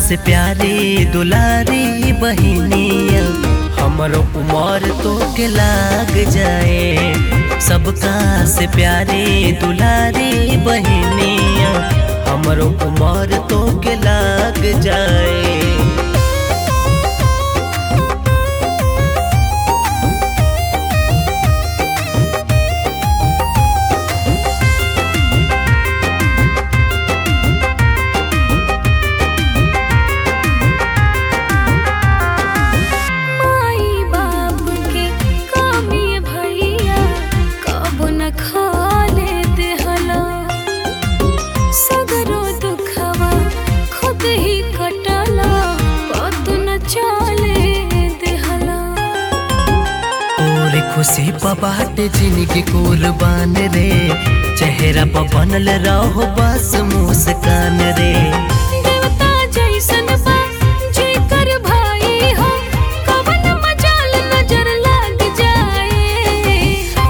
से प्यारे दुलारी बहिनिया हमरो उमर तो के लाग जाए। सबका से प्यारे दुलारी बहिनिया हमरो उमर तो के लाग जाए। खुशी पबाट जिनकी कुर्बान रे, चेहरा पर बनल रहो बस मुस्कान रे। देवता जैसन बा जेकर भाई हो, कवन मजाल नजर लग जाए।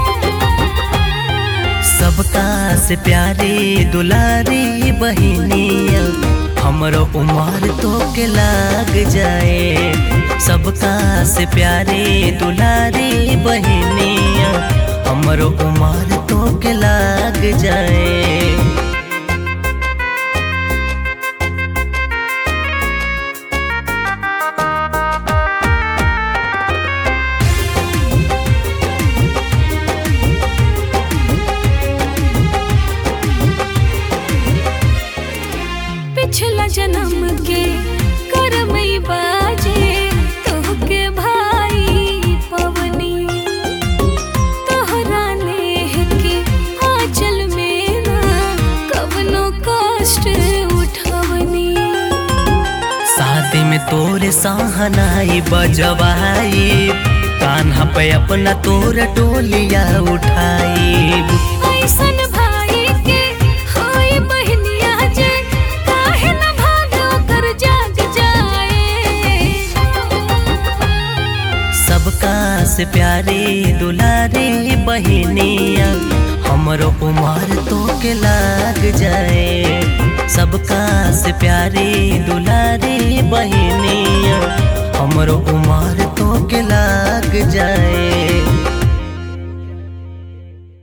सबका से प्यारे दुलारी बहिनिया हमरो उमर तो के लाग जाए। सबका से प्यारे दुलारी बहिनिया हमरो उमर तो के लाग जाए। पिछला जन्म के करमई बाजे तोहके भाई पवनी, तोहरा नेह के आंचल में ना कवनो कष्ट उठवनी। शादी में तोरे सहनाई बजवाई, कान्हा पे अपना तोर टोलिया उठाई। ऐसन भाई के होई बहनिया जे काहे न भाग कर जाग जाए। सबका से प्यारे दुलारे बहिनिया हमरो उमर तो के लाग जाए। सबका से प्यारे दुलारे बहिनिया हमरो उमर तो के लाग जाए।